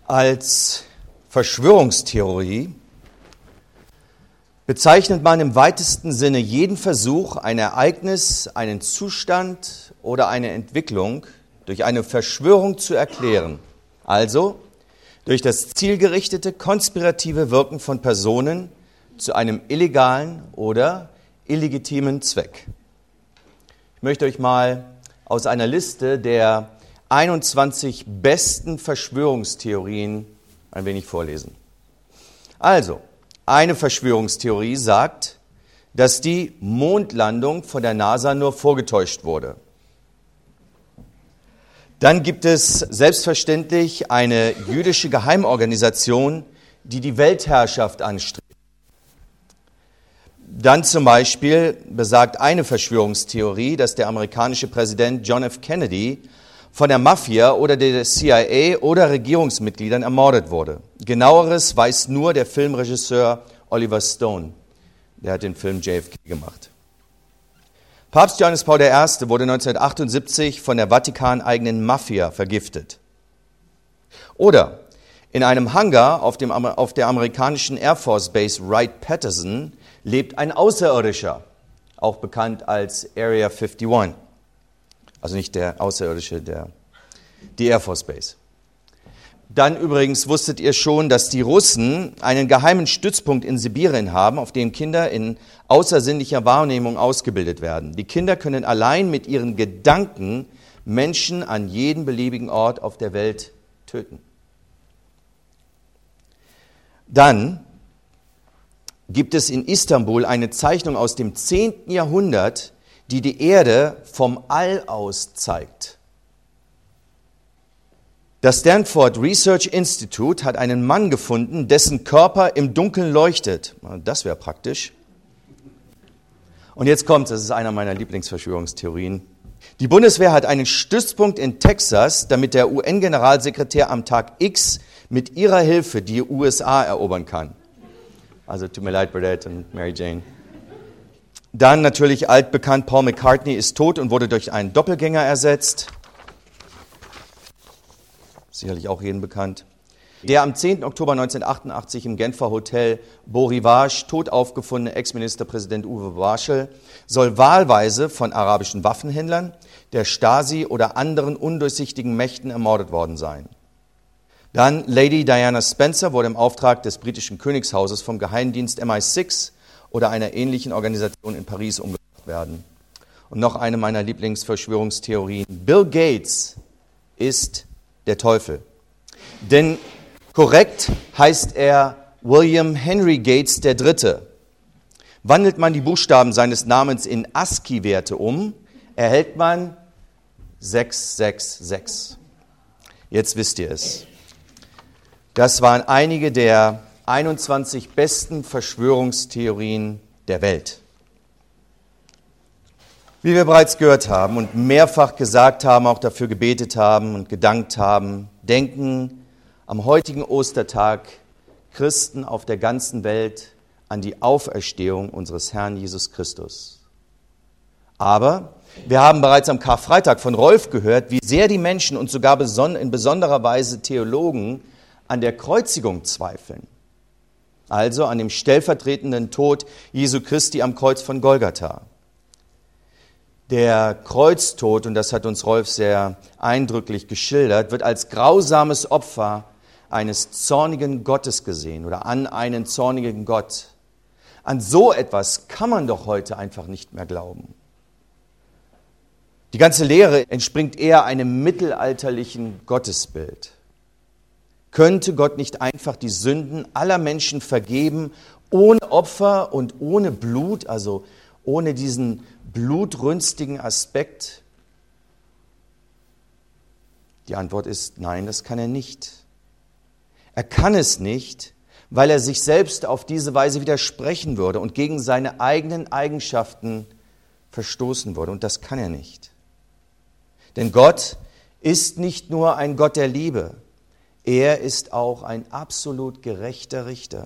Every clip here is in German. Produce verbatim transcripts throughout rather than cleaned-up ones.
Als Verschwörungstheorie bezeichnet man im weitesten Sinne jeden Versuch, ein Ereignis, einen Zustand oder eine Entwicklung durch eine Verschwörung zu erklären. Also durch das zielgerichtete, konspirative Wirken von Personen zu einem illegalen oder illegitimen Zweck. Ich möchte euch mal aus einer Liste der einundzwanzig besten Verschwörungstheorien ein wenig vorlesen. Also, eine Verschwörungstheorie sagt, dass die Mondlandung von der NASA nur vorgetäuscht wurde. Dann gibt es selbstverständlich eine jüdische Geheimorganisation, die die Weltherrschaft anstrebt. Dann zum Beispiel besagt eine Verschwörungstheorie, dass der amerikanische Präsident John F. Kennedy von der Mafia oder der C I A oder Regierungsmitgliedern ermordet wurde. Genaueres weiß nur der Filmregisseur Oliver Stone. Der hat den Film J F K gemacht. Papst Johannes Paul der Erste wurde neunzehnhundertachtundsiebzig von der Vatikan-eigenen Mafia vergiftet. Oder in einem Hangar auf, dem, auf der amerikanischen Air Force Base Wright-Patterson lebt ein Außerirdischer, auch bekannt als Area einundfünfzig. Also nicht der Außerirdische, der, die Air Force Base. Dann übrigens wusstet ihr schon, dass die Russen einen geheimen Stützpunkt in Sibirien haben, auf dem Kinder in außersinnlicher Wahrnehmung ausgebildet werden. Die Kinder können allein mit ihren Gedanken Menschen an jedem beliebigen Ort auf der Welt töten. Dann gibt es in Istanbul eine Zeichnung aus dem zehnten Jahrhundert, die die Erde vom All aus zeigt. Das Stanford Research Institute hat einen Mann gefunden, dessen Körper im Dunkeln leuchtet. Das wäre praktisch. Und jetzt kommt, das ist einer meiner Lieblingsverschwörungstheorien. Die Bundeswehr hat einen Stützpunkt in Texas, damit der U N-Generalsekretär am Tag X mit ihrer Hilfe die U S A erobern kann. Also tut mir leid, Burdett und Mary Jane. Dann natürlich altbekannt, Paul McCartney ist tot und wurde durch einen Doppelgänger ersetzt. Sicherlich auch jedem bekannt. Der am zehnten Oktober neunzehnhundertachtundachtzig im Genfer Hotel Beau Rivage tot aufgefundene Ex-Ministerpräsident Uwe Warschel soll wahlweise von arabischen Waffenhändlern, der Stasi oder anderen undurchsichtigen Mächten ermordet worden sein. Dann Lady Diana Spencer wurde im Auftrag des britischen Königshauses vom Geheimdienst M I sechs oder einer ähnlichen Organisation in Paris umgebracht werden. Und noch eine meiner Lieblingsverschwörungstheorien. Bill Gates ist der Teufel. Denn korrekt heißt er William Henry Gates der Dritte. Wandelt man die Buchstaben seines Namens in ASCII-Werte um, erhält man sechs sechs sechs. Jetzt wisst ihr es. Das waren einige der einundzwanzig besten Verschwörungstheorien der Welt. Wie wir bereits gehört haben und mehrfach gesagt haben, auch dafür gebetet haben und gedankt haben, denken am heutigen Ostertag Christen auf der ganzen Welt an die Auferstehung unseres Herrn Jesus Christus. Aber wir haben bereits am Karfreitag von Rolf gehört, wie sehr die Menschen und sogar in besonderer Weise Theologen an der Kreuzigung zweifeln. Also an dem stellvertretenden Tod Jesu Christi am Kreuz von Golgatha. Der Kreuztod, und das hat uns Rolf sehr eindrücklich geschildert, wird als grausames Opfer eines zornigen Gottes gesehen oder an einen zornigen Gott. An so etwas kann man doch heute einfach nicht mehr glauben. Die ganze Lehre entspringt eher einem mittelalterlichen Gottesbild. Könnte Gott nicht einfach die Sünden aller Menschen vergeben, ohne Opfer und ohne Blut, also ohne diesen blutrünstigen Aspekt? Die Antwort ist nein, das kann er nicht. Er kann es nicht, weil er sich selbst auf diese Weise widersprechen würde und gegen seine eigenen Eigenschaften verstoßen würde. Und das kann er nicht. Denn Gott ist nicht nur ein Gott der Liebe, er ist auch ein absolut gerechter Richter.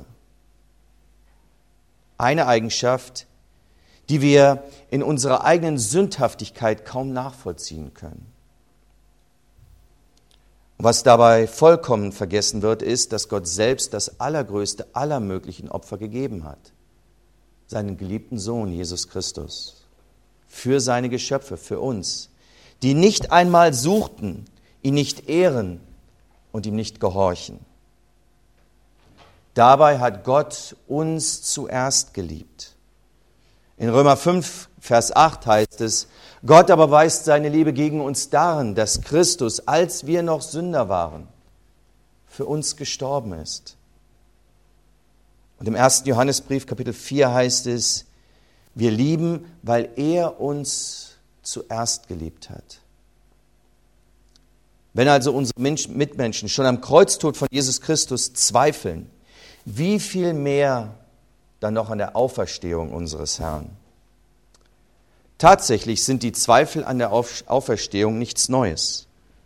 Eine Eigenschaft, die wir in unserer eigenen Sündhaftigkeit kaum nachvollziehen können. Was dabei vollkommen vergessen wird, ist, dass Gott selbst das allergrößte aller möglichen Opfer gegeben hat. Seinen geliebten Sohn, Jesus Christus. Für seine Geschöpfe, für uns, die nicht einmal suchten, ihn nicht ehren und ihm nicht gehorchen. Dabei hat Gott uns zuerst geliebt. In Römer fünf, Vers acht heißt es, Gott aber weist seine Liebe gegen uns darin, dass Christus, als wir noch Sünder waren, für uns gestorben ist. Und im ersten Johannesbrief, Kapitel vier heißt es, wir lieben, weil er uns zuerst geliebt hat. Wenn also unsere Mitmenschen schon am Kreuztod von Jesus Christus zweifeln, wie viel mehr dann noch an der Auferstehung unseres Herrn? Tatsächlich sind die Zweifel an der Auferstehung nichts Neues.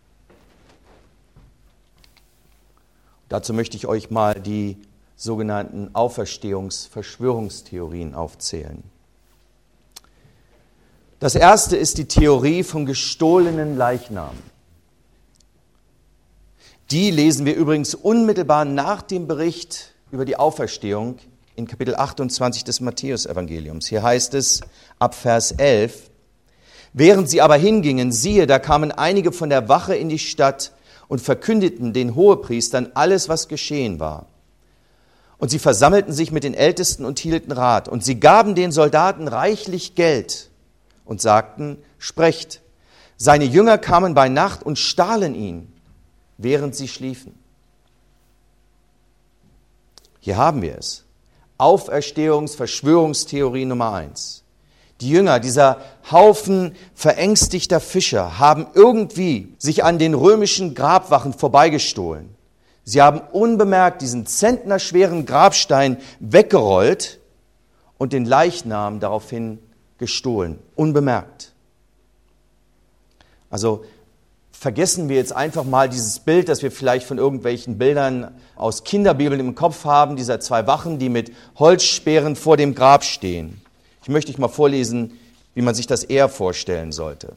Dazu möchte ich euch mal die sogenannten Auferstehungs-Verschwörungstheorien aufzählen. Das erste ist die Theorie vom gestohlenen Leichnam. Die lesen wir übrigens unmittelbar nach dem Bericht über die Auferstehung in Kapitel achtundzwanzig des Matthäus-Evangeliums. Hier heißt es ab Vers elf, während sie aber hingingen, siehe, da kamen einige von der Wache in die Stadt und verkündeten den Hohepriestern alles, was geschehen war. Und sie versammelten sich mit den Ältesten und hielten Rat. Und sie gaben den Soldaten reichlich Geld und sagten, sprecht, seine Jünger kamen bei Nacht und stahlen ihn, während sie schliefen. Hier haben wir es. Auferstehungs-Verschwörungstheorie Nummer eins. Die Jünger, dieser Haufen verängstigter Fischer, haben irgendwie sich an den römischen Grabwachen vorbeigestohlen. Sie haben unbemerkt diesen zentnerschweren Grabstein weggerollt und den Leichnam daraufhin gestohlen. Unbemerkt. Also vergessen wir jetzt einfach mal dieses Bild, das wir vielleicht von irgendwelchen Bildern aus Kinderbibeln im Kopf haben, dieser zwei Wachen, die mit Holzspeeren vor dem Grab stehen. Ich möchte euch mal vorlesen, wie man sich das eher vorstellen sollte.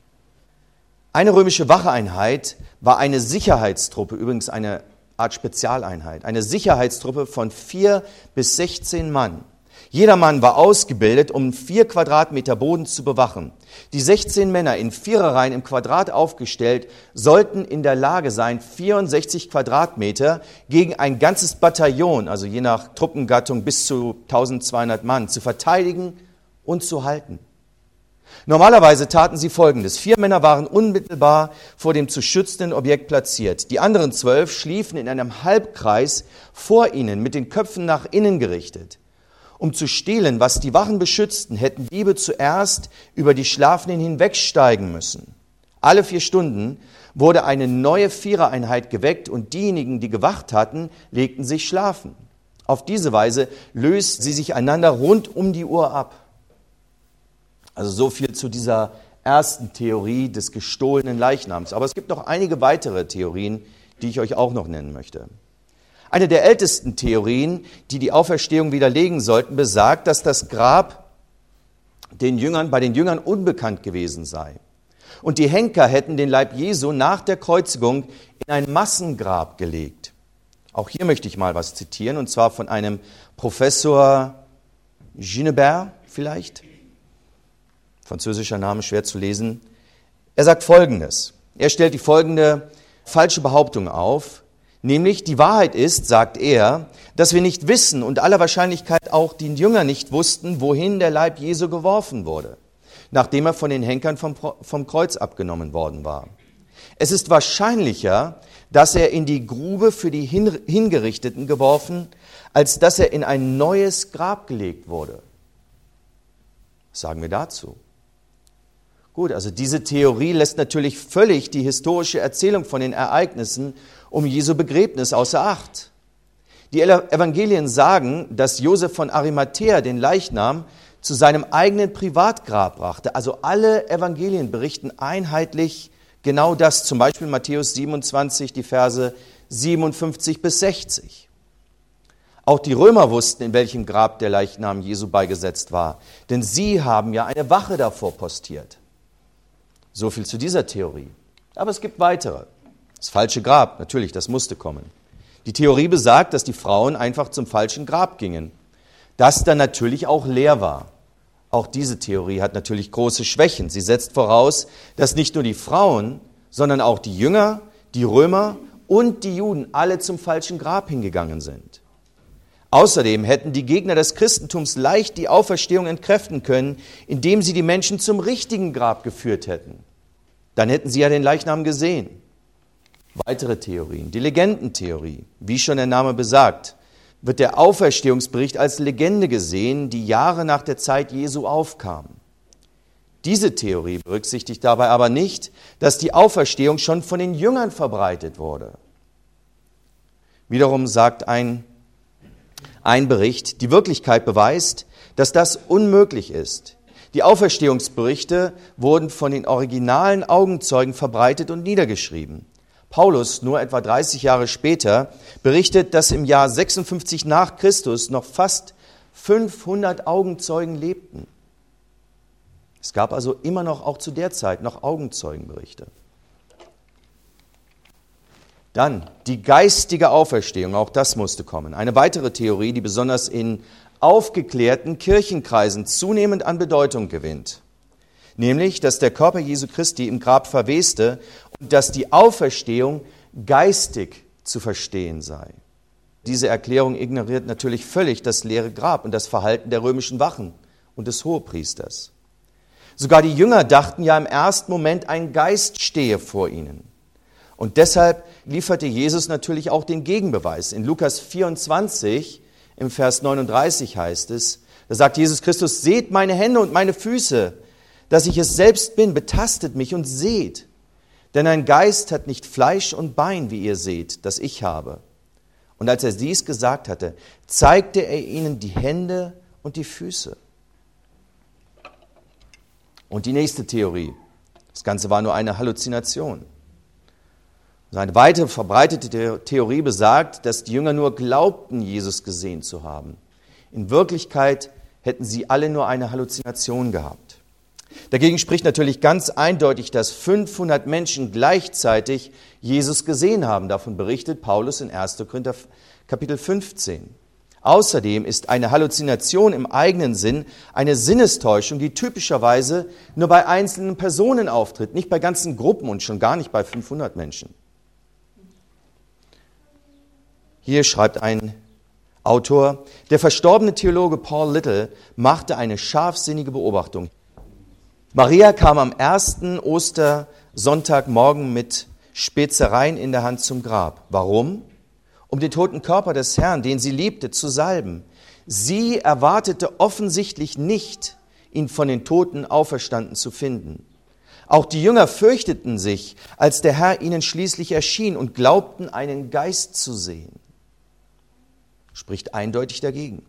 Eine römische Wacheeinheit war eine Sicherheitstruppe, übrigens eine Art Spezialeinheit, eine Sicherheitstruppe von vier bis sechzehn Mann. Jeder Mann war ausgebildet, um vier Quadratmeter Boden zu bewachen. Die sechzehn Männer in Viererreihen im Quadrat aufgestellt, sollten in der Lage sein, vierundsechzig Quadratmeter gegen ein ganzes Bataillon, also je nach Truppengattung bis zu eintausendzweihundert Mann, zu verteidigen und zu halten. Normalerweise taten sie Folgendes. Vier Männer waren unmittelbar vor dem zu schützenden Objekt platziert. Die anderen zwölf schliefen in einem Halbkreis vor ihnen, mit den Köpfen nach innen gerichtet. Um zu stehlen, was die Wachen beschützten, hätten Diebe zuerst über die Schlafenden hinwegsteigen müssen. Alle vier Stunden wurde eine neue Vierereinheit geweckt und diejenigen, die gewacht hatten, legten sich schlafen. Auf diese Weise lösten sie sich einander rund um die Uhr ab. Also so viel zu dieser ersten Theorie des gestohlenen Leichnams. Aber es gibt noch einige weitere Theorien, die ich euch auch noch nennen möchte. Eine der ältesten Theorien, die die Auferstehung widerlegen sollten, besagt, dass das Grab den Jüngern, bei den Jüngern unbekannt gewesen sei. Und die Henker hätten den Leib Jesu nach der Kreuzigung in ein Massengrab gelegt. Auch hier möchte ich mal was zitieren, und zwar von einem Professor Ginebert vielleicht. Französischer Name, schwer zu lesen. Er sagt Folgendes. Er stellt die folgende falsche Behauptung auf. Nämlich, die Wahrheit ist, sagt er, dass wir nicht wissen und aller Wahrscheinlichkeit auch die Jünger nicht wussten, wohin der Leib Jesu geworfen wurde, nachdem er von den Henkern vom, vom Kreuz abgenommen worden war. Es ist wahrscheinlicher, dass er in die Grube für die Hingerichteten geworfen, als dass er in ein neues Grab gelegt wurde. Was sagen wir dazu? Gut, also diese Theorie lässt natürlich völlig die historische Erzählung von den Ereignissen um Jesu Begräbnis außer Acht. Die Evangelien sagen, dass Josef von Arimathäa den Leichnam zu seinem eigenen Privatgrab brachte. Also alle Evangelien berichten einheitlich genau das, zum Beispiel Matthäus siebenundzwanzig, die Verse siebenundfünfzig bis sechzig. Auch die Römer wussten, in welchem Grab der Leichnam Jesu beigesetzt war, denn sie haben ja eine Wache davor postiert. So viel zu dieser Theorie. Aber es gibt weitere. Das falsche Grab, natürlich, das musste kommen. Die Theorie besagt, dass die Frauen einfach zum falschen Grab gingen, das dann natürlich auch leer war. Auch diese Theorie hat natürlich große Schwächen. Sie setzt voraus, dass nicht nur die Frauen, sondern auch die Jünger, die Römer und die Juden alle zum falschen Grab hingegangen sind. Außerdem hätten die Gegner des Christentums leicht die Auferstehung entkräften können, indem sie die Menschen zum richtigen Grab geführt hätten. Dann hätten sie ja den Leichnam gesehen. Weitere Theorien, die Legendentheorie, wie schon der Name besagt, wird der Auferstehungsbericht als Legende gesehen, die Jahre nach der Zeit Jesu aufkam. Diese Theorie berücksichtigt dabei aber nicht, dass die Auferstehung schon von den Jüngern verbreitet wurde. Wiederum sagt ein, ein Bericht, die Wirklichkeit beweist, dass das unmöglich ist. Die Auferstehungsberichte wurden von den originalen Augenzeugen verbreitet und niedergeschrieben. Paulus, nur etwa dreißig Jahre später, berichtet, dass im Jahr sechsundfünfzig nach Christus noch fast fünfhundert Augenzeugen lebten. Es gab also immer noch, auch zu der Zeit, noch Augenzeugenberichte. Dann die geistige Auferstehung, auch das musste kommen. Eine weitere Theorie, die besonders in aufgeklärten Kirchenkreisen zunehmend an Bedeutung gewinnt. Nämlich, dass der Körper Jesu Christi im Grab verweste und dass die Auferstehung geistig zu verstehen sei. Diese Erklärung ignoriert natürlich völlig das leere Grab und das Verhalten der römischen Wachen und des Hohepriesters. Sogar die Jünger dachten ja im ersten Moment, ein Geist stehe vor ihnen. Und deshalb lieferte Jesus natürlich auch den Gegenbeweis. In Lukas vierundzwanzig, im Vers neununddreißig heißt es, da sagt Jesus Christus, seht meine Hände und meine Füße, dass ich es selbst bin, betastet mich und seht. Denn ein Geist hat nicht Fleisch und Bein, wie ihr seht, das ich habe. Und als er dies gesagt hatte, zeigte er ihnen die Hände und die Füße. Und die nächste Theorie. Das Ganze war nur eine Halluzination. Eine weitere verbreitete Theorie besagt, dass die Jünger nur glaubten, Jesus gesehen zu haben. In Wirklichkeit hätten sie alle nur eine Halluzination gehabt. Dagegen spricht natürlich ganz eindeutig, dass fünfhundert Menschen gleichzeitig Jesus gesehen haben. Davon berichtet Paulus in erster Korinther Kapitel fünfzehn. Außerdem ist eine Halluzination im eigenen Sinn eine Sinnestäuschung, die typischerweise nur bei einzelnen Personen auftritt, nicht bei ganzen Gruppen und schon gar nicht bei fünfhundert Menschen. Hier schreibt ein Autor, der verstorbene Theologe Paul Little machte eine scharfsinnige Beobachtung. Maria kam am ersten Ostersonntagmorgen mit Spezereien in der Hand zum Grab. Warum? Um den toten Körper des Herrn, den sie liebte, zu salben. Sie erwartete offensichtlich nicht, ihn von den Toten auferstanden zu finden. Auch die Jünger fürchteten sich, als der Herr ihnen schließlich erschien und glaubten, einen Geist zu sehen. Spricht eindeutig dagegen.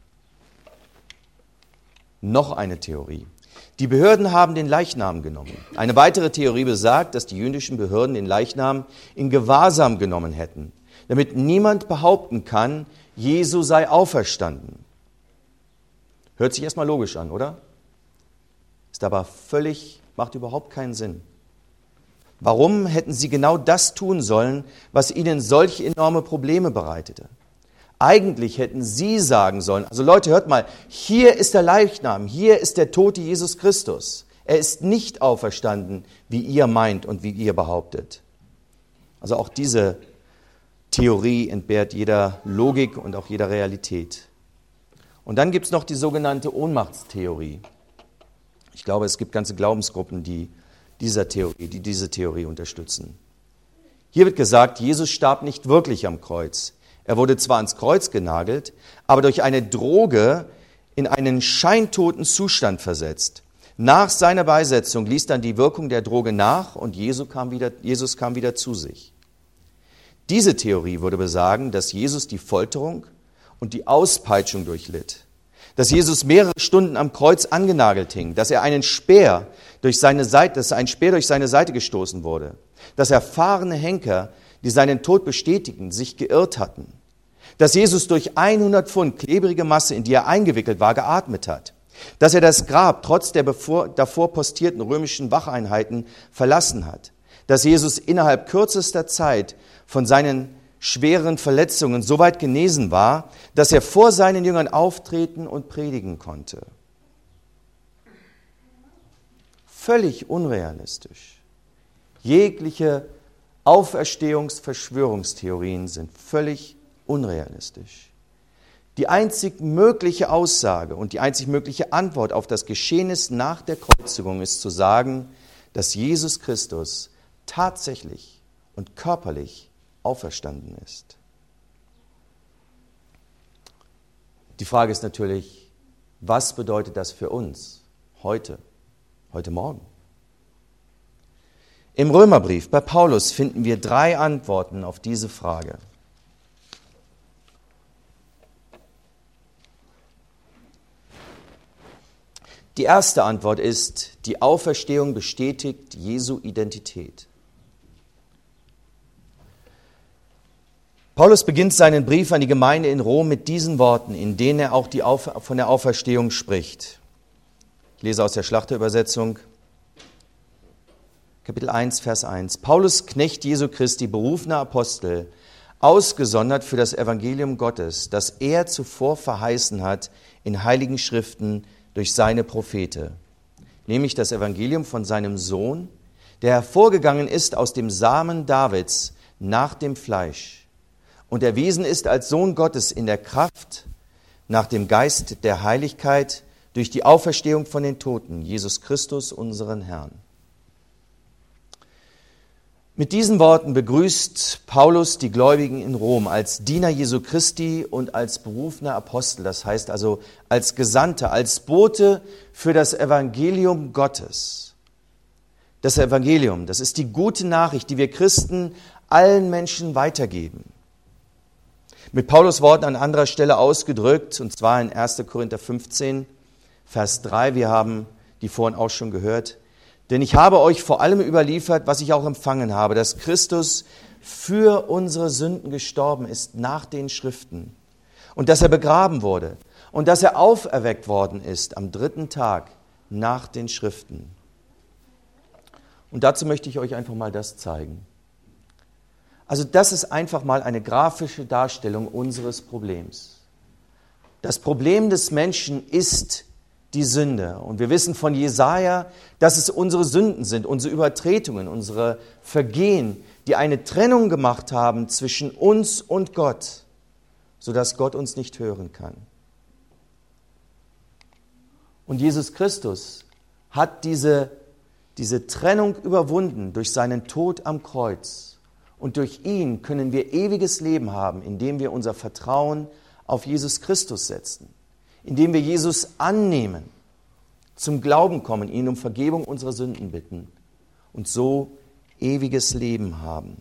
Noch eine Theorie. Die Behörden haben den Leichnam genommen. Eine weitere Theorie besagt, dass die jüdischen Behörden den Leichnam in Gewahrsam genommen hätten, damit niemand behaupten kann, Jesus sei auferstanden. Hört sich erstmal logisch an, oder? Ist aber völlig, macht überhaupt keinen Sinn. Warum hätten sie genau das tun sollen, was ihnen solch enorme Probleme bereitete? Eigentlich hätten sie sagen sollen, also Leute, hört mal, hier ist der Leichnam, hier ist der tote Jesus Christus. Er ist nicht auferstanden, wie ihr meint und wie ihr behauptet. Also auch diese Theorie entbehrt jeder Logik und auch jeder Realität. Und dann gibt es noch die sogenannte Ohnmachtstheorie. Ich glaube, es gibt ganze Glaubensgruppen, die, dieser Theorie, die diese Theorie unterstützen. Hier wird gesagt, Jesus starb nicht wirklich am Kreuz. Er wurde zwar ans Kreuz genagelt, aber durch eine Droge in einen scheintoten Zustand versetzt. Nach seiner Beisetzung ließ dann die Wirkung der Droge nach und Jesus kam wieder, Jesus kam wieder zu sich. Diese Theorie würde besagen, dass Jesus die Folterung und die Auspeitschung durchlitt, dass Jesus mehrere Stunden am Kreuz angenagelt hing, dass er einen Speer durch seine Seite, dass ein Speer durch seine Seite gestoßen wurde, dass erfahrene Henker, die seinen Tod bestätigten, sich geirrt hatten, dass Jesus durch hundert Pfund klebrige Masse, in die er eingewickelt war, geatmet hat, dass er das Grab trotz der bevor, davor postierten römischen Wacheinheiten verlassen hat, dass Jesus innerhalb kürzester Zeit von seinen schweren Verletzungen so weit genesen war, dass er vor seinen Jüngern auftreten und predigen konnte. Völlig unrealistisch. Jegliche Auferstehungsverschwörungstheorien sind völlig unrealistisch. Die einzig mögliche Aussage und die einzig mögliche Antwort auf das Geschehnis nach der Kreuzigung ist zu sagen, dass Jesus Christus tatsächlich und körperlich auferstanden ist. Die Frage ist natürlich, was bedeutet das für uns heute, heute Morgen? Im Römerbrief bei Paulus finden wir drei Antworten auf diese Frage. Die erste Antwort ist, die Auferstehung bestätigt Jesu Identität. Paulus beginnt seinen Brief an die Gemeinde in Rom mit diesen Worten, in denen er auch die Auf- von der Auferstehung spricht. Ich lese aus der Schlachterübersetzung, Kapitel eins, Vers eins. Paulus, Knecht Jesu Christi, berufener Apostel, ausgesondert für das Evangelium Gottes, das er zuvor verheißen hat in heiligen Schriften durch seine Prophete, nämlich das Evangelium von seinem Sohn, der hervorgegangen ist aus dem Samen Davids nach dem Fleisch und erwiesen ist als Sohn Gottes in der Kraft nach dem Geist der Heiligkeit durch die Auferstehung von den Toten, Jesus Christus, unseren Herrn. Mit diesen Worten begrüßt Paulus die Gläubigen in Rom als Diener Jesu Christi und als berufener Apostel, das heißt also als Gesandter, als Bote für das Evangelium Gottes. Das Evangelium, das ist die gute Nachricht, die wir Christen allen Menschen weitergeben. Mit Paulus Worten an anderer Stelle ausgedrückt, und zwar in erster Korinther fünfzehn, Vers drei, wir haben die vorhin auch schon gehört, denn ich habe euch vor allem überliefert, was ich auch empfangen habe, dass Christus für unsere Sünden gestorben ist nach den Schriften und dass er begraben wurde und dass er auferweckt worden ist am dritten Tag nach den Schriften. Und dazu möchte ich euch einfach mal das zeigen. Also das ist einfach mal eine grafische Darstellung unseres Problems. Das Problem des Menschen ist die Sünde. Und wir wissen von Jesaja, dass es unsere Sünden sind, unsere Übertretungen, unsere Vergehen, die eine Trennung gemacht haben zwischen uns und Gott, sodass Gott uns nicht hören kann. Und Jesus Christus hat diese, diese Trennung überwunden durch seinen Tod am Kreuz. Und durch ihn können wir ewiges Leben haben, indem wir unser Vertrauen auf Jesus Christus setzen. Indem wir Jesus annehmen, zum Glauben kommen, ihn um Vergebung unserer Sünden bitten und so ewiges Leben haben.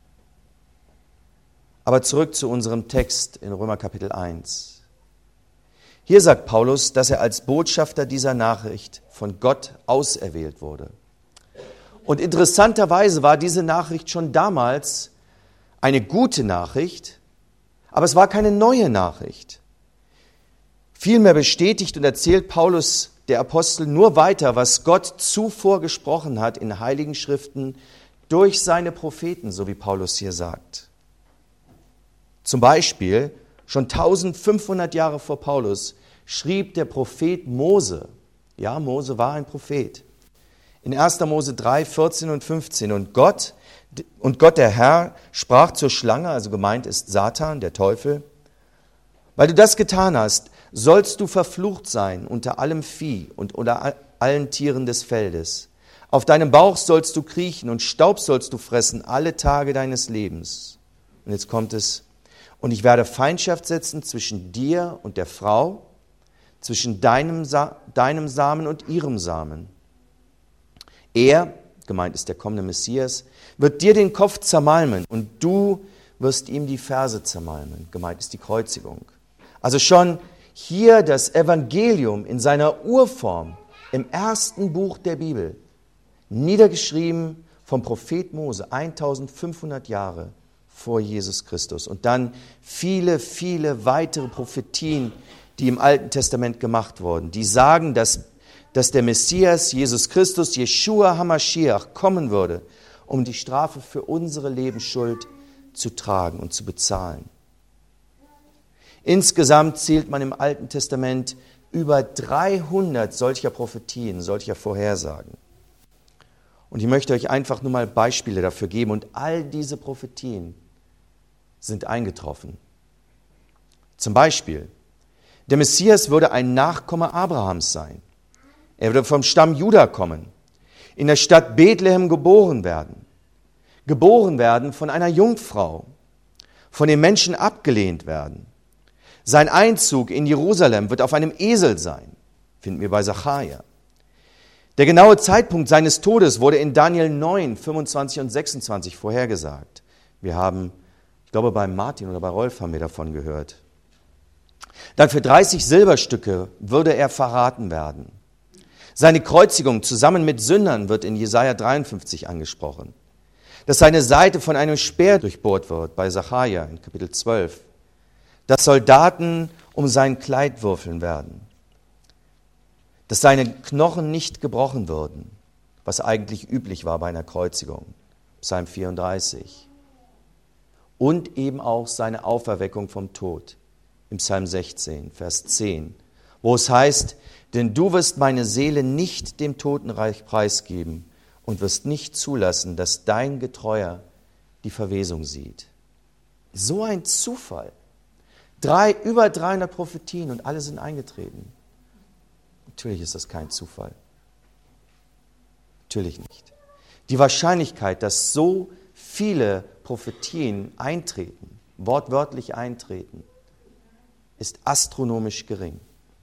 Aber zurück zu unserem Text in Römer Kapitel eins. Hier sagt Paulus, dass er als Botschafter dieser Nachricht von Gott auserwählt wurde. Und interessanterweise war diese Nachricht schon damals eine gute Nachricht, aber es war keine neue Nachricht. Vielmehr bestätigt und erzählt Paulus, der Apostel, nur weiter, was Gott zuvor gesprochen hat in heiligen Schriften durch seine Propheten, so wie Paulus hier sagt. Zum Beispiel, schon eintausendfünfhundert Jahre vor Paulus, schrieb der Prophet Mose, ja, Mose war ein Prophet, in erster Mose drei, vierzehn und fünfzehn, und Gott, und Gott der Herr sprach zur Schlange, also gemeint ist Satan, der Teufel, weil du das getan hast, sollst du verflucht sein unter allem Vieh und unter allen Tieren des Feldes. Auf deinem Bauch sollst du kriechen und Staub sollst du fressen alle Tage deines Lebens. Und jetzt kommt es, und ich werde Feindschaft setzen zwischen dir und der Frau, zwischen deinem, Sa- deinem Samen und ihrem Samen. Er, gemeint ist der kommende Messias, wird dir den Kopf zermalmen und du wirst ihm die Ferse zermalmen, gemeint ist die Kreuzigung. Also schon hier das Evangelium in seiner Urform im ersten Buch der Bibel, niedergeschrieben vom Prophet Mose, eintausendfünfhundert Jahre vor Jesus Christus. Und dann viele, viele weitere Prophetien, die im Alten Testament gemacht wurden, die sagen, dass, dass der Messias, Jesus Christus, Jeschua HaMashiach, kommen würde um die Strafe für unsere Lebensschuld zu tragen und zu bezahlen. Insgesamt zählt man im Alten Testament über dreihundert solcher Prophetien, solcher Vorhersagen. Und ich möchte euch einfach nur mal Beispiele dafür geben. Und all diese Prophetien sind eingetroffen. Zum Beispiel, der Messias würde ein Nachkomme Abrahams sein. Er würde vom Stamm Juda kommen, in der Stadt Bethlehem geboren werden. Geboren werden von einer Jungfrau, von den Menschen abgelehnt werden. Sein Einzug in Jerusalem wird auf einem Esel sein, finden wir bei Sacharja. Der genaue Zeitpunkt seines Todes wurde in Daniel neun, fünfundzwanzig und sechsundzwanzig vorhergesagt. Wir haben, ich glaube bei Martin oder bei Rolf haben wir davon gehört. Dann für dreißig Silberstücke würde er verraten werden. Seine Kreuzigung zusammen mit Sündern wird in Jesaja dreiundfünfzig angesprochen. Dass seine Seite von einem Speer durchbohrt wird, bei Sacharja in Kapitel zwölf. Dass Soldaten um sein Kleid würfeln werden. Dass seine Knochen nicht gebrochen würden, was eigentlich üblich war bei einer Kreuzigung, Psalm vierunddreißig. Und eben auch seine Auferweckung vom Tod, im Psalm sechzehn, Vers zehn, wo es heißt, denn du wirst meine Seele nicht dem Totenreich preisgeben und wirst nicht zulassen, dass dein Getreuer die Verwesung sieht. So ein Zufall. Drei, über dreihundert Prophetien und alle sind eingetreten. Natürlich ist das kein Zufall. Natürlich nicht. Die Wahrscheinlichkeit, dass so viele Prophetien eintreten, wortwörtlich eintreten, ist astronomisch gering.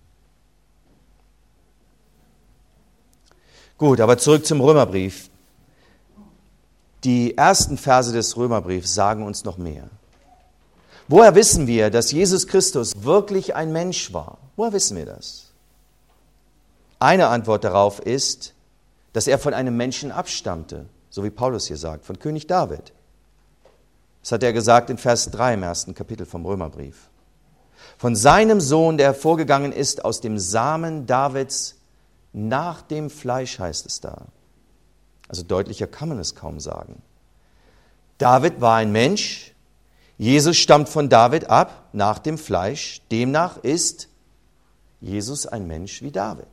Gut, aber zurück zum Römerbrief. Die ersten Verse des Römerbriefs sagen uns noch mehr. Woher wissen wir, dass Jesus Christus wirklich ein Mensch war? Woher wissen wir das? Eine Antwort darauf ist, dass er von einem Menschen abstammte, so wie Paulus hier sagt, von König David. Das hat er gesagt in Vers drei im ersten Kapitel vom Römerbrief. Von seinem Sohn, der hervorgegangen ist aus dem Samen Davids, nach dem Fleisch heißt es da. Also deutlicher kann man es kaum sagen. David war ein Mensch, Jesus stammt von David ab, nach dem Fleisch. Demnach ist Jesus ein Mensch wie David.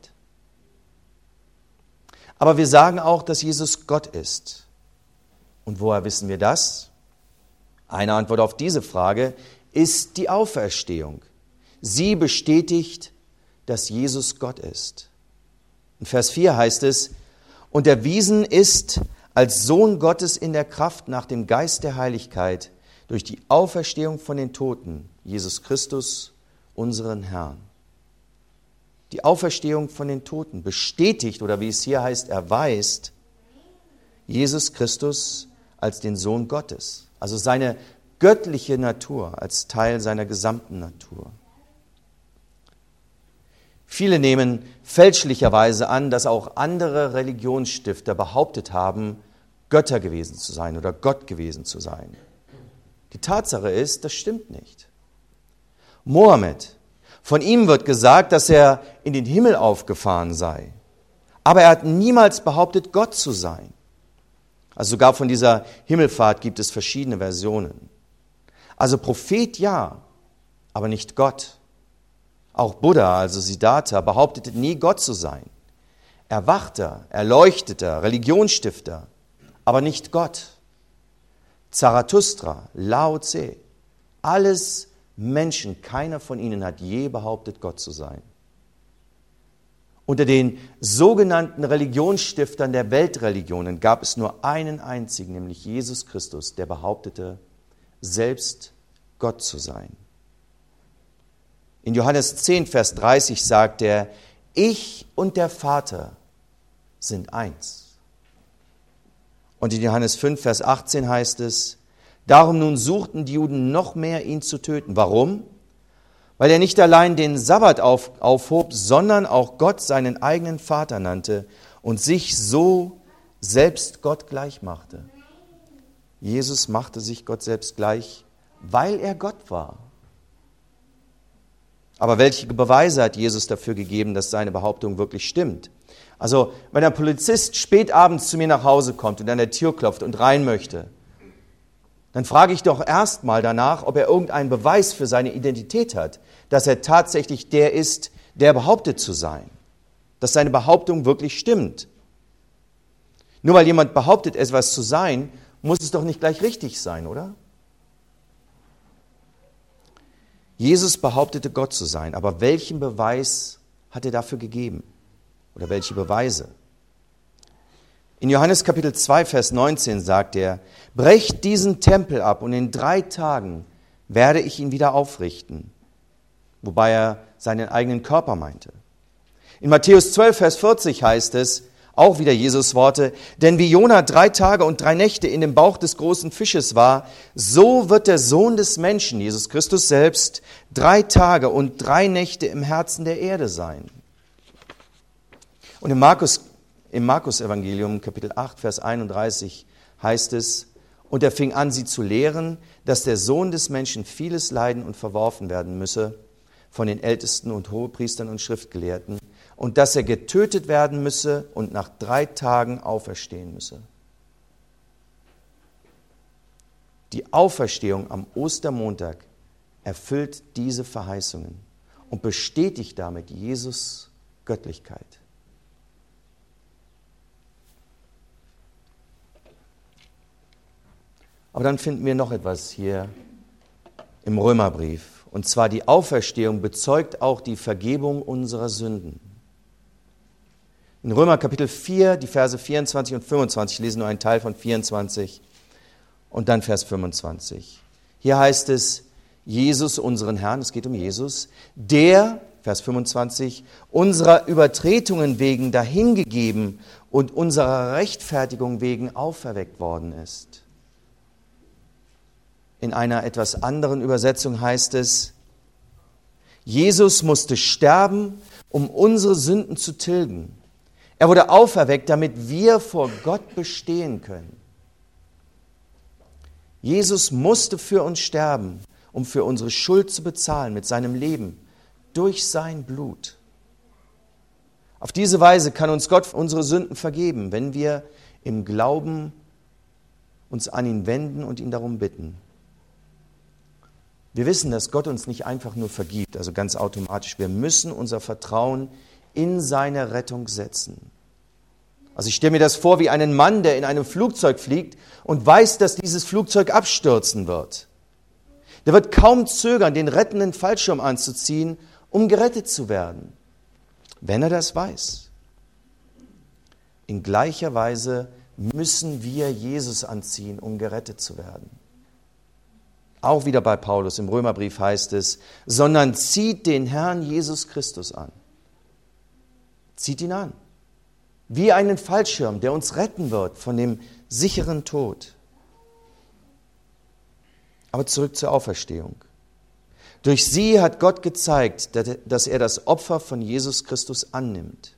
Aber wir sagen auch, dass Jesus Gott ist. Und woher wissen wir das? Eine Antwort auf diese Frage ist die Auferstehung. Sie bestätigt, dass Jesus Gott ist. In Vers vier heißt es, und erwiesen ist als Sohn Gottes in der Kraft nach dem Geist der Heiligkeit durch die Auferstehung von den Toten, Jesus Christus, unseren Herrn. Die Auferstehung von den Toten bestätigt, oder wie es hier heißt, erweist Jesus Christus als den Sohn Gottes, also seine göttliche Natur als Teil seiner gesamten Natur. Viele nehmen fälschlicherweise an, dass auch andere Religionsstifter behauptet haben, Götter gewesen zu sein oder Gott gewesen zu sein. Die Tatsache ist, das stimmt nicht. Mohammed, von ihm wird gesagt, dass er in den Himmel aufgefahren sei. Aber er hat niemals behauptet, Gott zu sein. Also sogar von dieser Himmelfahrt gibt es verschiedene Versionen. Also Prophet ja, aber nicht Gott. Auch Buddha, also Siddhartha, behauptete nie Gott zu sein. Erwachter, Erleuchteter, Religionsstifter, aber nicht Gott. Zarathustra, Lao Tse, alles Menschen, keiner von ihnen hat je behauptet, Gott zu sein. Unter den sogenannten Religionsstiftern der Weltreligionen gab es nur einen einzigen, nämlich Jesus Christus, der behauptete, selbst Gott zu sein. In Johannes zehn, Vers dreißig sagt er, ich und der Vater sind eins. Und in Johannes fünf, Vers achtzehn heißt es, darum nun suchten die Juden noch mehr, ihn zu töten. Warum? Weil er nicht allein den Sabbat auf, aufhob, sondern auch Gott seinen eigenen Vater nannte und sich so selbst Gott gleich machte. Jesus machte sich Gott selbst gleich, weil er Gott war. Aber welche Beweise hat Jesus dafür gegeben, dass seine Behauptung wirklich stimmt? Also, wenn ein Polizist spät abends zu mir nach Hause kommt und an der Tür klopft und rein möchte, dann frage ich doch erstmal danach, ob er irgendeinen Beweis für seine Identität hat, dass er tatsächlich der ist, der behauptet zu sein, dass seine Behauptung wirklich stimmt. Nur weil jemand behauptet, etwas zu sein, muss es doch nicht gleich richtig sein, oder? Jesus behauptete, Gott zu sein, aber welchen Beweis hat er dafür gegeben? Oder welche Beweise? In Johannes Kapitel zwei, Vers neunzehn sagt er, brecht diesen Tempel ab und in drei Tagen werde ich ihn wieder aufrichten. Wobei er seinen eigenen Körper meinte. In Matthäus zwölf, Vers vierzig heißt es, auch wieder Jesus Worte, denn wie Jona drei Tage und drei Nächte in dem Bauch des großen Fisches war, so wird der Sohn des Menschen, Jesus Christus selbst, drei Tage und drei Nächte im Herzen der Erde sein. Und im Markus Im Markus-Evangelium, Kapitel acht, Vers einunddreißig, heißt es, und er fing an, sie zu lehren, dass der Sohn des Menschen vieles leiden und verworfen werden müsse von den Ältesten und Hohepriestern und Schriftgelehrten und dass er getötet werden müsse und nach drei Tagen auferstehen müsse. Die Auferstehung am Ostermontag erfüllt diese Verheißungen und bestätigt damit Jesus' Göttlichkeit. Aber dann finden wir noch etwas hier im Römerbrief. Und zwar die Auferstehung bezeugt auch die Vergebung unserer Sünden. In Römer Kapitel vier, die Verse vierundzwanzig und fünfundzwanzig, ich lese nur einen Teil von vierundzwanzig und dann Vers fünfundzwanzig. Hier heißt es, Jesus, unseren Herrn, es geht um Jesus, der, Vers fünfundzwanzig, unserer Übertretungen wegen dahingegeben und unserer Rechtfertigung wegen auferweckt worden ist. In einer etwas anderen Übersetzung heißt es, Jesus musste sterben, um unsere Sünden zu tilgen. Er wurde auferweckt, damit wir vor Gott bestehen können. Jesus musste für uns sterben, um für unsere Schuld zu bezahlen mit seinem Leben, durch sein Blut. Auf diese Weise kann uns Gott unsere Sünden vergeben, wenn wir im Glauben uns an ihn wenden und ihn darum bitten. Wir wissen, dass Gott uns nicht einfach nur vergibt, also ganz automatisch. Wir müssen unser Vertrauen in seine Rettung setzen. Also ich stelle mir das vor wie einen Mann, der in einem Flugzeug fliegt und weiß, dass dieses Flugzeug abstürzen wird. Der wird kaum zögern, den rettenden Fallschirm anzuziehen, um gerettet zu werden, wenn er das weiß. In gleicher Weise müssen wir Jesus anziehen, um gerettet zu werden. Auch wieder bei Paulus im Römerbrief heißt es, sondern zieht den Herrn Jesus Christus an. Zieht ihn an. Wie einen Fallschirm, der uns retten wird von dem sicheren Tod. Aber zurück zur Auferstehung. Durch sie hat Gott gezeigt, dass er das Opfer von Jesus Christus annimmt.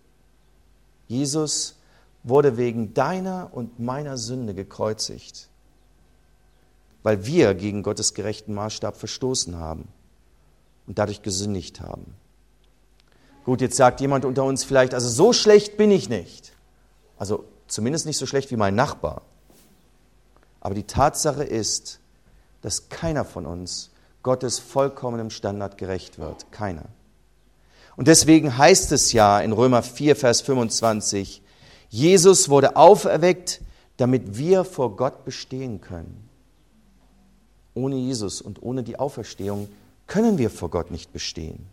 Jesus wurde wegen deiner und meiner Sünde gekreuzigt, weil wir gegen Gottes gerechten Maßstab verstoßen haben und dadurch gesündigt haben. Gut, jetzt sagt jemand unter uns vielleicht, also so schlecht bin ich nicht. Also zumindest nicht so schlecht wie mein Nachbar. Aber die Tatsache ist, dass keiner von uns Gottes vollkommenem Standard gerecht wird. Keiner. Und deswegen heißt es ja in Römer vier, Vers fünfundzwanzig, Jesus wurde auferweckt, damit wir vor Gott bestehen können. Ohne Jesus und ohne die Auferstehung können wir vor Gott nicht bestehen.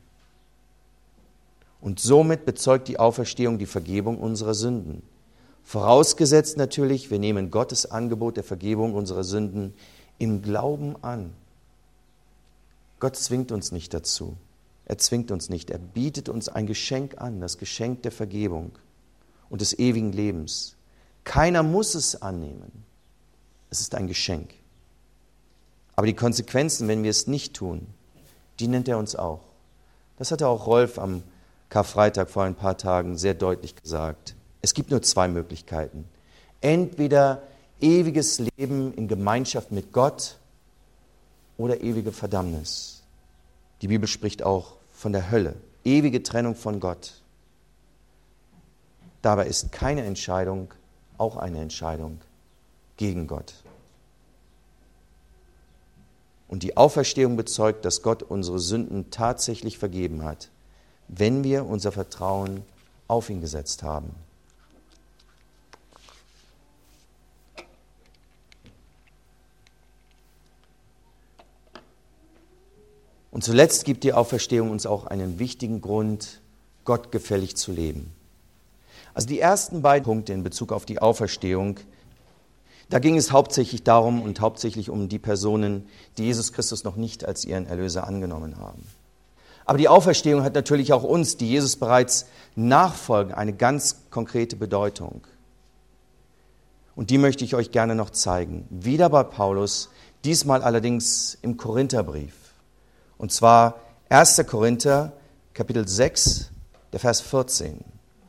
Und somit bezeugt die Auferstehung die Vergebung unserer Sünden. Vorausgesetzt natürlich, wir nehmen Gottes Angebot der Vergebung unserer Sünden im Glauben an. Gott zwingt uns nicht dazu. Er zwingt uns nicht. Er bietet uns ein Geschenk an, das Geschenk der Vergebung und des ewigen Lebens. Keiner muss es annehmen. Es ist ein Geschenk. Aber die Konsequenzen, wenn wir es nicht tun, die nennt er uns auch. Das hatte auch Rolf am Karfreitag vor ein paar Tagen sehr deutlich gesagt. Es gibt nur zwei Möglichkeiten. Entweder ewiges Leben in Gemeinschaft mit Gott oder ewige Verdammnis. Die Bibel spricht auch von der Hölle, ewige Trennung von Gott. Dabei ist keine Entscheidung auch eine Entscheidung gegen Gott. Und die Auferstehung bezeugt, dass Gott unsere Sünden tatsächlich vergeben hat, wenn wir unser Vertrauen auf ihn gesetzt haben. Und zuletzt gibt die Auferstehung uns auch einen wichtigen Grund, Gott gefällig zu leben. Also die ersten beiden Punkte in Bezug auf die Auferstehung, da ging es hauptsächlich darum und hauptsächlich um die Personen, die Jesus Christus noch nicht als ihren Erlöser angenommen haben. Aber die Auferstehung hat natürlich auch uns, die Jesus bereits nachfolgen, eine ganz konkrete Bedeutung. Und die möchte ich euch gerne noch zeigen. Wieder bei Paulus, diesmal allerdings im Korintherbrief. Und zwar erster Korinther, Kapitel sechs, der Vers vierzehn.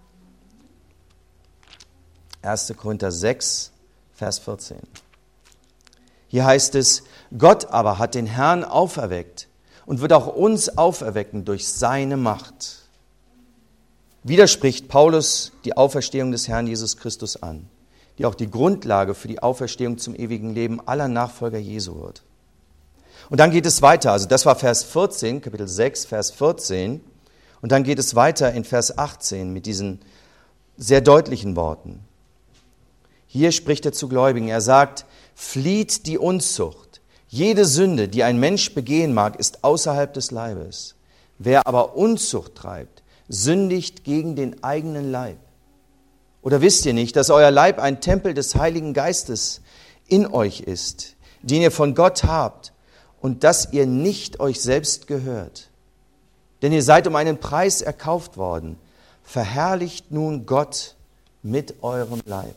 erster Korinther sechs, Vers vierzehn. Hier heißt es, Gott aber hat den Herrn auferweckt und wird auch uns auferwecken durch seine Macht. Wieder spricht Paulus die Auferstehung des Herrn Jesus Christus an, die auch die Grundlage für die Auferstehung zum ewigen Leben aller Nachfolger Jesu wird. Und dann geht es weiter, also das war Vers vierzehn, Kapitel sechs, Vers vierzehn. Und dann geht es weiter in Vers achtzehn mit diesen sehr deutlichen Worten. Hier spricht er zu Gläubigen, er sagt, flieht die Unzucht. Jede Sünde, die ein Mensch begehen mag, ist außerhalb des Leibes. Wer aber Unzucht treibt, sündigt gegen den eigenen Leib. Oder wisst ihr nicht, dass euer Leib ein Tempel des Heiligen Geistes in euch ist, den ihr von Gott habt und dass ihr nicht euch selbst gehört? Denn ihr seid um einen Preis erkauft worden. Verherrlicht nun Gott mit eurem Leib.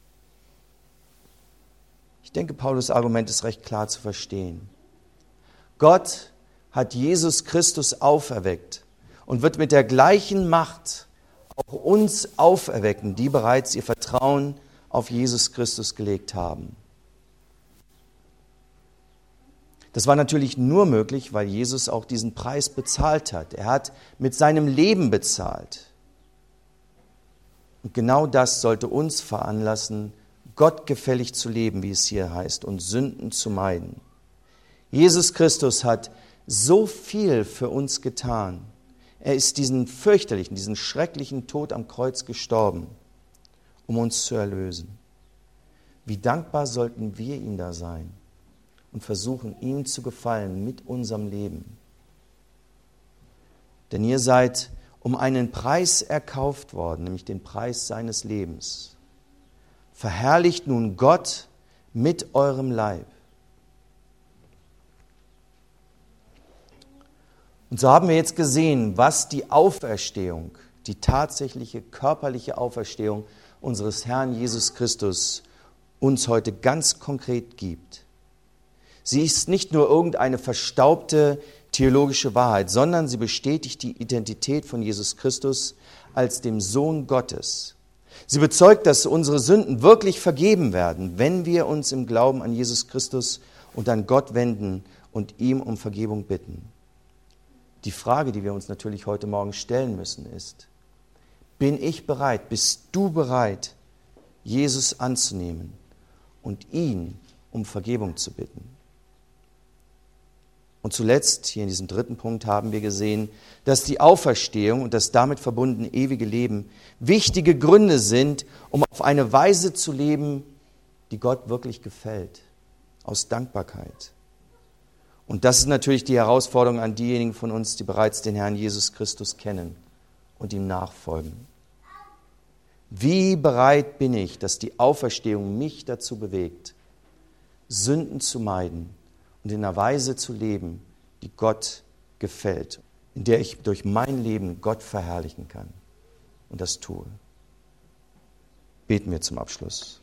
Ich denke, Paulus' Argument ist recht klar zu verstehen. Gott hat Jesus Christus auferweckt und wird mit der gleichen Macht auch uns auferwecken, die bereits ihr Vertrauen auf Jesus Christus gelegt haben. Das war natürlich nur möglich, weil Jesus auch diesen Preis bezahlt hat. Er hat mit seinem Leben bezahlt. Und genau das sollte uns veranlassen, Gott gefällig zu leben, wie es hier heißt, und Sünden zu meiden. Jesus Christus hat so viel für uns getan. Er ist diesen fürchterlichen, diesen schrecklichen Tod am Kreuz gestorben, um uns zu erlösen. Wie dankbar sollten wir ihm da sein und versuchen, ihm zu gefallen mit unserem Leben. Denn ihr seid um einen Preis erkauft worden, nämlich den Preis seines Lebens. Verherrlicht nun Gott mit eurem Leib. Und so haben wir jetzt gesehen, was die Auferstehung, die tatsächliche körperliche Auferstehung unseres Herrn Jesus Christus uns heute ganz konkret gibt. Sie ist nicht nur irgendeine verstaubte theologische Wahrheit, sondern sie bestätigt die Identität von Jesus Christus als dem Sohn Gottes. Sie bezeugt, dass unsere Sünden wirklich vergeben werden, wenn wir uns im Glauben an Jesus Christus und an Gott wenden und ihm um Vergebung bitten. Die Frage, die wir uns natürlich heute Morgen stellen müssen, ist, bin ich bereit, bist du bereit, Jesus anzunehmen und ihn um Vergebung zu bitten? Und zuletzt, hier in diesem dritten Punkt, haben wir gesehen, dass die Auferstehung und das damit verbundene ewige Leben wichtige Gründe sind, um auf eine Weise zu leben, die Gott wirklich gefällt, aus Dankbarkeit. Und das ist natürlich die Herausforderung an diejenigen von uns, die bereits den Herrn Jesus Christus kennen und ihm nachfolgen. Wie bereit bin ich, dass die Auferstehung mich dazu bewegt, Sünden zu meiden und in einer Weise zu leben, die Gott gefällt, in der ich durch mein Leben Gott verherrlichen kann und das tue. Beten wir zum Abschluss.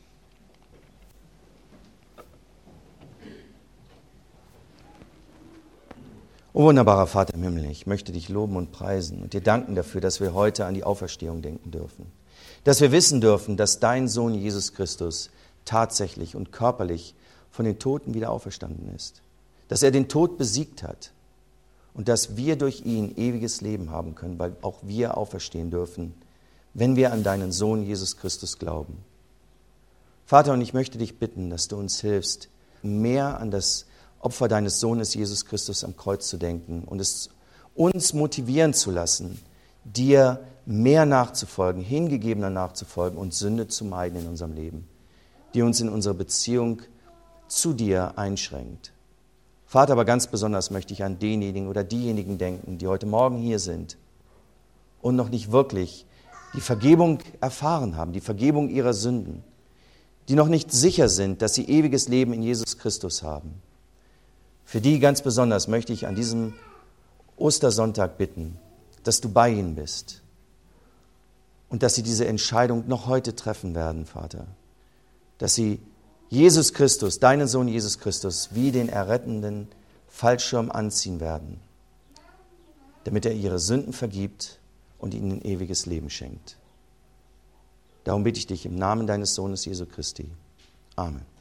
O wunderbarer Vater im Himmel, ich möchte dich loben und preisen und dir danken dafür, dass wir heute an die Auferstehung denken dürfen. Dass wir wissen dürfen, dass dein Sohn Jesus Christus tatsächlich und körperlich von den Toten wieder auferstanden ist. Dass er den Tod besiegt hat und dass wir durch ihn ewiges Leben haben können, weil auch wir auferstehen dürfen wenn wir an deinen Sohn Jesus Christus glauben. Vater, und ich möchte dich bitten, dass du uns hilfst, mehr an das Opfer deines Sohnes Jesus Christus am Kreuz zu denken und es uns motivieren zu lassen, dir mehr nachzufolgen, hingegebener nachzufolgen und Sünde zu meiden in unserem Leben, die uns in unserer Beziehung zu dir einschränkt. Vater, aber ganz besonders möchte ich an denjenigen oder diejenigen denken, die heute Morgen hier sind und noch nicht wirklich die Vergebung erfahren haben, die Vergebung ihrer Sünden, die noch nicht sicher sind, dass sie ewiges Leben in Jesus Christus haben. Für die ganz besonders möchte ich an diesem Ostersonntag bitten, dass du bei ihnen bist und dass sie diese Entscheidung noch heute treffen werden, Vater, dass sie Jesus Christus, deinen Sohn Jesus Christus, wie den errettenden Fallschirm anziehen werden, damit er ihre Sünden vergibt und ihnen ewiges Leben schenkt. Darum bitte ich dich im Namen deines Sohnes Jesu Christi. Amen.